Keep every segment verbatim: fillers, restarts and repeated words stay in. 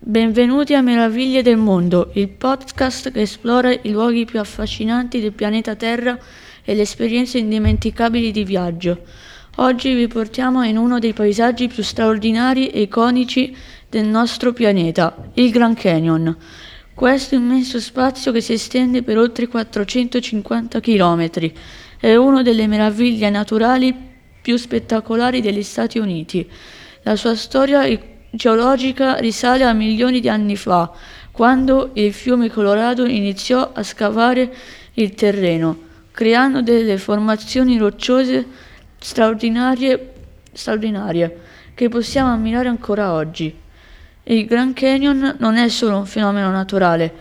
Benvenuti a Meraviglie del Mondo, il podcast che esplora i luoghi più affascinanti del pianeta Terra e le esperienze indimenticabili di viaggio. Oggi vi portiamo in uno dei paesaggi più straordinari e iconici del nostro pianeta, il Grand Canyon. Questo immenso spazio che si estende per oltre quattrocentocinquanta chilometri è una delle meraviglie naturali più spettacolari degli Stati Uniti. La sua storia geologica risale a milioni di anni fa, quando il fiume Colorado iniziò a scavare il terreno, creando delle formazioni rocciose straordinarie, straordinarie che possiamo ammirare ancora oggi. Il Grand Canyon non è solo un fenomeno naturale,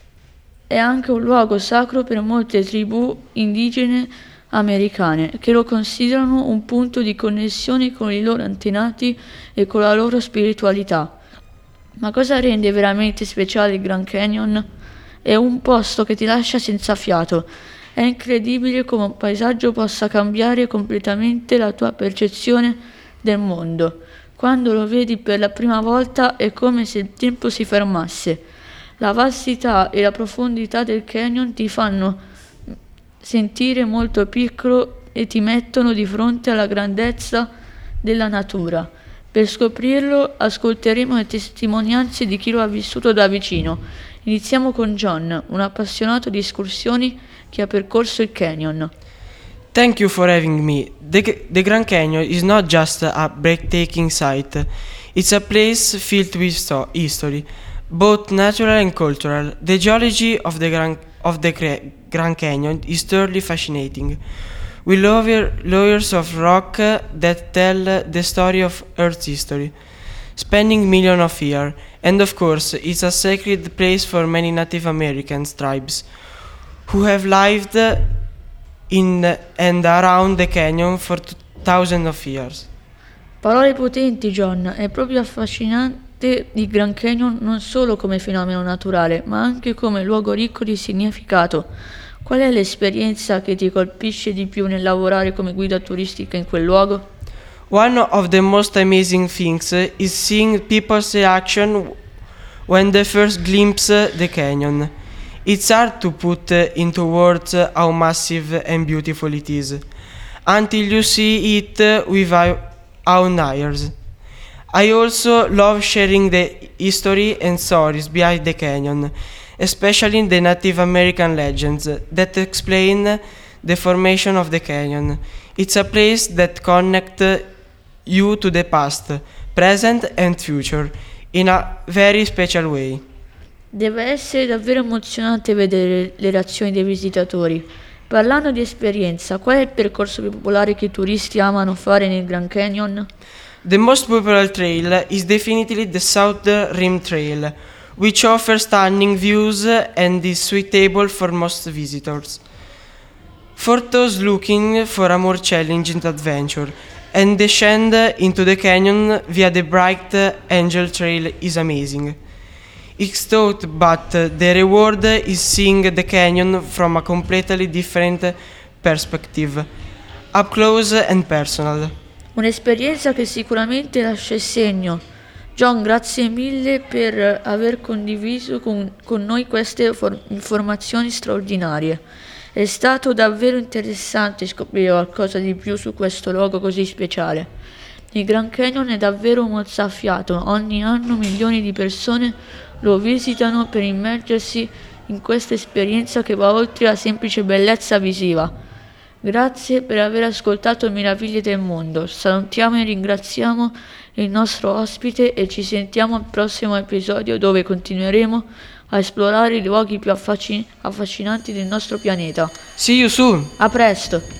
è anche un luogo sacro per molte tribù indigene americane che lo considerano un punto di connessione con i loro antenati e con la loro spiritualità. Ma cosa rende veramente speciale il Grand Canyon? È un posto che ti lascia senza fiato. È incredibile come un paesaggio possa cambiare completamente la tua percezione del mondo. Quando lo vedi per la prima volta è come se il tempo si fermasse. La vastità e la profondità del canyon ti fanno sentire molto piccolo e ti mettono di fronte alla grandezza della natura. Per scoprirlo ascolteremo le testimonianze di chi lo ha vissuto da vicino. Iniziamo con John, un appassionato di escursioni che ha percorso il canyon. Thank you for having me. The, the Grand Canyon is not just a breathtaking sight. It's a place filled with sto- history, both natural and cultural. The geology of the Grand, of the Grand Canyon is thoroughly fascinating. We love layers of rock that tell the story of Earth's history, spanning millions of years. And of course, it's a sacred place for many Native American tribes who have lived in and around the canyon for thousands of years. Parole potenti, John. È proprio affascinante il Grand Canyon non solo come fenomeno naturale, ma anche come luogo ricco di significato. Qual è l'esperienza che ti colpisce di più nel lavorare come guida turistica in quel luogo? One of the most amazing things is seeing people's reaction when they first glimpse the canyon. It's hard to put into words how massive and beautiful it is, until you see it with our own eyes. I also love sharing the history and stories behind the canyon, especially the Native American legends that explain the formation of the canyon. It's a place that connects you to the past, present and future in a very special way. Deve essere davvero emozionante vedere le reazioni dei visitatori. Parlando di esperienza, qual è il percorso più popolare che i turisti amano fare nel Grand Canyon? The most popular trail is definitely the South Rim Trail, which offers stunning views and is suitable for most visitors. For those looking for a more challenging adventure, and descend into the canyon via the Bright Angel Trail is amazing. It's thought, but the reward is seeing the canyon from a completely different perspective, up close and personal. Un'esperienza che sicuramente lascia il segno. John, grazie mille per aver condiviso con, con noi queste for- informazioni straordinarie. È stato davvero interessante scoprire qualcosa di più su questo luogo così speciale. Il Grand Canyon è davvero mozzafiato. Ogni anno milioni di persone lo visitano per immergersi in questa esperienza che va oltre la semplice bellezza visiva. Grazie per aver ascoltato Meraviglie del Mondo. Salutiamo e ringraziamo il nostro ospite e ci sentiamo al prossimo episodio dove continueremo a esplorare i luoghi più affascin- affascinanti del nostro pianeta. See you soon! A presto!